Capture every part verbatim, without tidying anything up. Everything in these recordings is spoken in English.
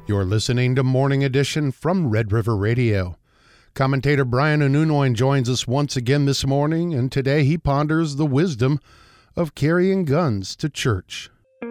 You're listening to Morning Edition from Red River Radio. Commentator Brian Onunoin joins us once again this morning, and today he ponders the wisdom of carrying guns to church.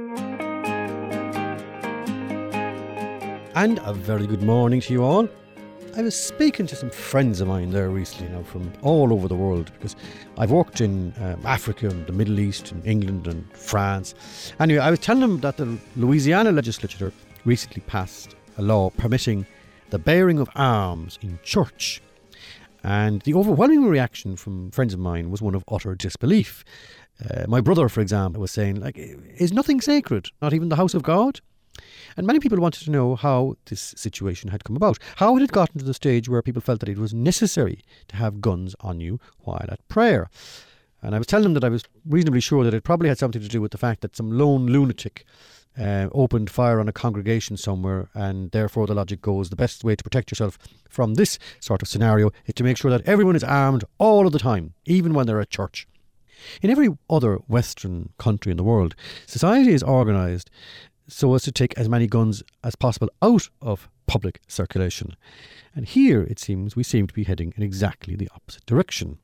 And a very good morning to you all. I was speaking to some friends of mine there recently now from all over the world, because I've worked in um, Africa and the Middle East and England and France. Anyway, I was telling them that the Louisiana legislature recently passed a law permitting the bearing of arms in church. And the overwhelming reaction from friends of mine was one of utter disbelief. Uh, my brother, for example, was saying, like, is nothing sacred, not even the house of God? And many people wanted to know how this situation had come about. How had it gotten to the stage where people felt that it was necessary to have guns on you while at prayer? And I was telling them that I was reasonably sure that it probably had something to do with the fact that some lone lunatic uh, opened fire on a congregation somewhere, and therefore the logic goes the best way to protect yourself from this sort of scenario is to make sure that everyone is armed all of the time, even when they're at church. In every other Western country in the world, society is organised so as to take as many guns as possible out of public circulation. And here, it seems, we seem to be heading in exactly the opposite direction.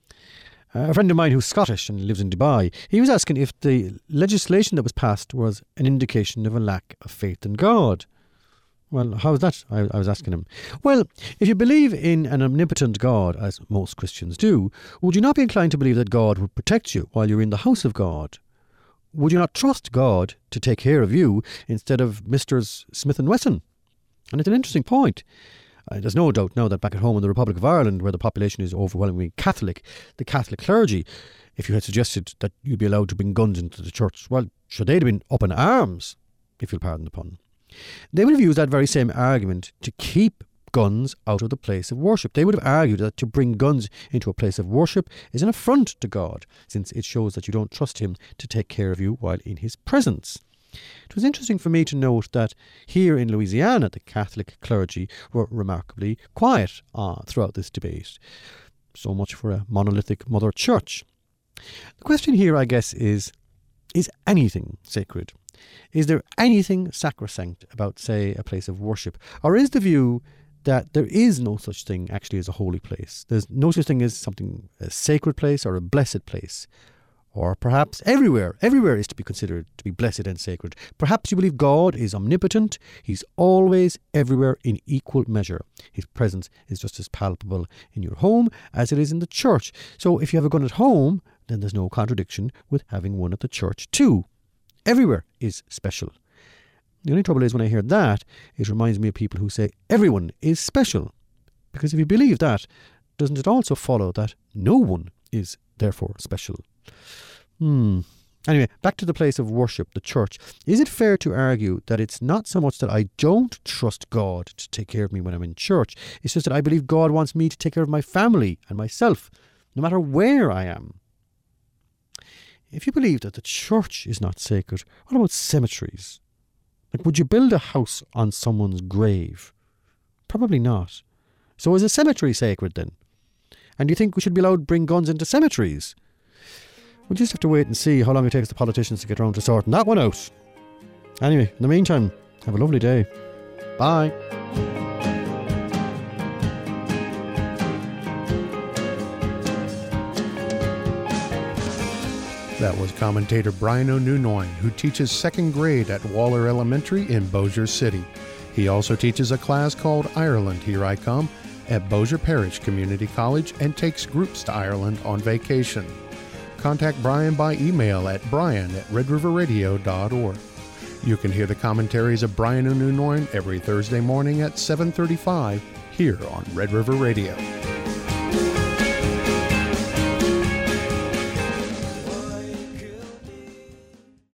Uh, a friend of mine who's Scottish and lives in Dubai, he was asking if the legislation that was passed was an indication of a lack of faith in God. Well, how is that? I, I was asking him. Well, if you believe in an omnipotent God, as most Christians do, would you not be inclined to believe that God would protect you while you're in the house of God? Would you not trust God to take care of you instead of Misters Smith and Wesson? And it's an interesting point. Uh, there's no doubt now that back at home in the Republic of Ireland, where the population is overwhelmingly Catholic, the Catholic clergy, if you had suggested that you'd be allowed to bring guns into the church, well, should they'd have been up in arms, if you'll pardon the pun. They would have used that very same argument to keep guns out of the place of worship. They would have argued that to bring guns into a place of worship is an affront to God, since it shows that you don't trust him to take care of you while in his presence. It was interesting for me to note that here in Louisiana, the Catholic clergy were remarkably quiet uh, throughout this debate. So much for a monolithic mother church. The question here, I guess, is, is anything sacred? Is there anything sacrosanct about, say, a place of worship? Or is the view that there is no such thing actually as a holy place? There's no such thing as something, a sacred place or a blessed place. Or perhaps everywhere, everywhere is to be considered to be blessed and sacred. Perhaps you believe God is omnipotent. He's always everywhere in equal measure. His presence is just as palpable in your home as it is in the church. So if you have a gun at home, then there's no contradiction with having one at the church too. Everywhere is special. The only trouble is when I hear that, it reminds me of people who say everyone is special. Because if you believe that, doesn't it also follow that no one is therefore special? Hmm. Anyway, back to the place of worship, the church. Is it fair to argue that it's not so much that I don't trust God to take care of me when I'm in church, it's just that I believe God wants me to take care of my family and myself, no matter where I am? If you believe that the church is not sacred, what about cemeteries? Like, would you build a house on someone's grave? Probably not. So is a cemetery sacred then? And do you think we should be allowed to bring guns into cemeteries? We'll just have to wait and see how long it takes the politicians to get around to sorting that one out. Anyway, in the meantime, have a lovely day. Bye. That was commentator Brian Onunoin, who teaches second grade at Waller Elementary in Bossier City. He also teaches a class called Ireland Here I Come at Bossier Parish Community College and takes groups to Ireland on vacation. Contact Brian by email at brian at red river radio dot org. You can hear the commentaries of Brian Onunoin every Thursday morning at seven thirty-five here on Red River Radio.